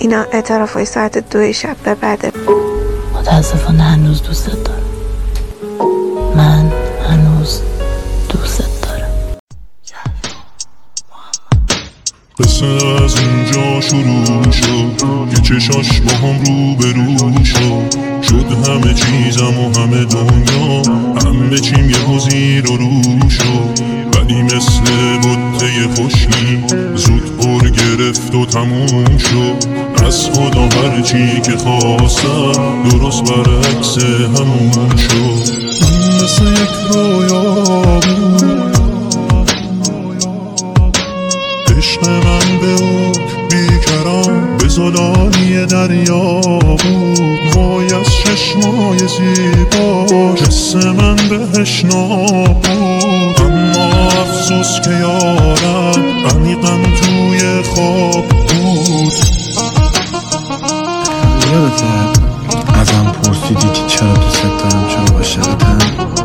اینا اعترافای ساعت 2 شب به بعده. متاسفانه هنوز دوستت دارم. من هنوز دوستت دارم. قصه از اینجا شروع شد که چشاش با هم رو به رو شد همه چیزم و همه دنیا همه چیم یه زیر و رو شد، ولی مثل بطه خوشی زود پر گرفت و تموم شد. از خدا هرچی که خواستم درست برعکس همون شد. مثل یک رویا بود عشق من به او بیکران به زلالی دریا بود. وای از چشمای زیباش حس من بهش نابود، اما افسوس که یارم عمیقا توی خواب بود. یادته ازم پرسیدی که چرا دوست دارم، چرا عاشقتم؟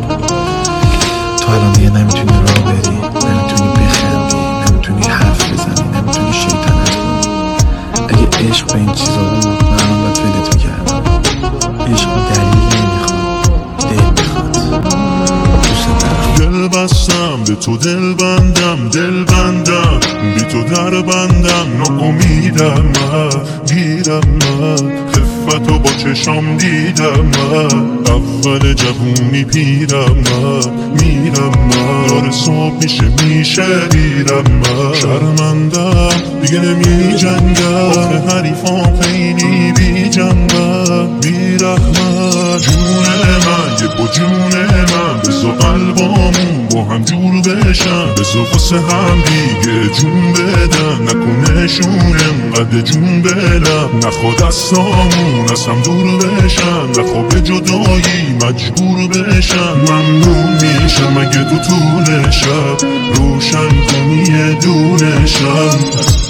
تو الان دیگه نمیتونی راه بری، نمیتونی بخندی، نمیتونی حرف بزنی، نمیتونی شیطنت کنی. اگه عشق به این چیزا بود من الان باید ولت میکردم. عشق دلیل نمیخواد، دل میخواد. دوست دارم. دل بستم به تو، دل بندم بی تو در بندم. ناامیدم من، گیرم من، خفتو با چشام دیدم من. اول جوونی پیرم من، میرم من. داره صبح میشه دیرم من. شرمندم دیگه نمی جنگم، آخه حریفام خیلی بی جنبم، بی رحمت. جون من یه با جون من بزا قلبامون با هم جور بشن، بزا واسه هم دیگه جون بدن. نکنشون انقدر جون بلم، نخوا دستامون از هم دور بشن، نخوا به جدایی مجبور بشن. ممنون میشم اگه تو طول شب روشن کنی دونه شب.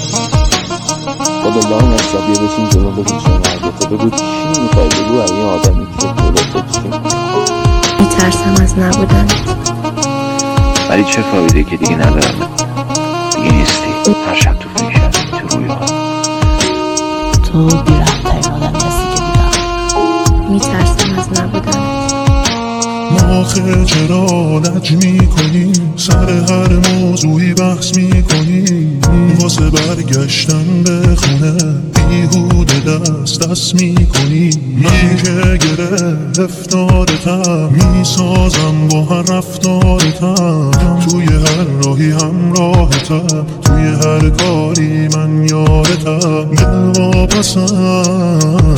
خدا لام عصبیه بشین جلو بگو چه مرگته، بگو چی میخوای بگو. این آدمی که جلو بگیم میترسم از نبودنت، ولی چه فایده که دیگه ندارم، دیگه نیستی. هر شب تو فکرم، تو رویا. تو بی‌رحم‌ترین آدمی هستی که دیدم. میترسم از نبودنت. ما آخه چرا لج میکنیم، سر هر موضوعی بحث میکنیم. واسه برگشتن به خونه بیهوده دست میکنیم. من که گرفتارتم میسازم با هر رفتارتم، توی هر راهی همراهتم، توی هر کاری من یارتم. دل واپسم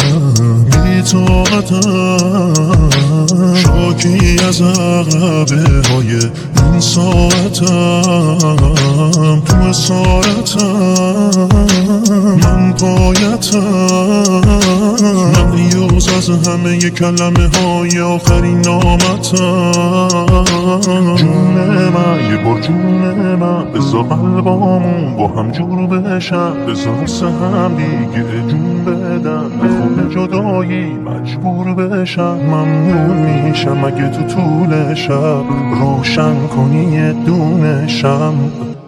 بی‌طاقتم، شاکی از عقربه های این ساعتم. تو اسارتم من پایتم، مغیوز از همه کلمه های آخرین نامتم. جون من یه بار جون من بزا قلبامون با هم جور بشن، بزا واسه هم دیگه جون بدن، نخواه جدایی مجبور بشن. ممنون میشم اگه تو طول شب روشن کنی یه دونه شم.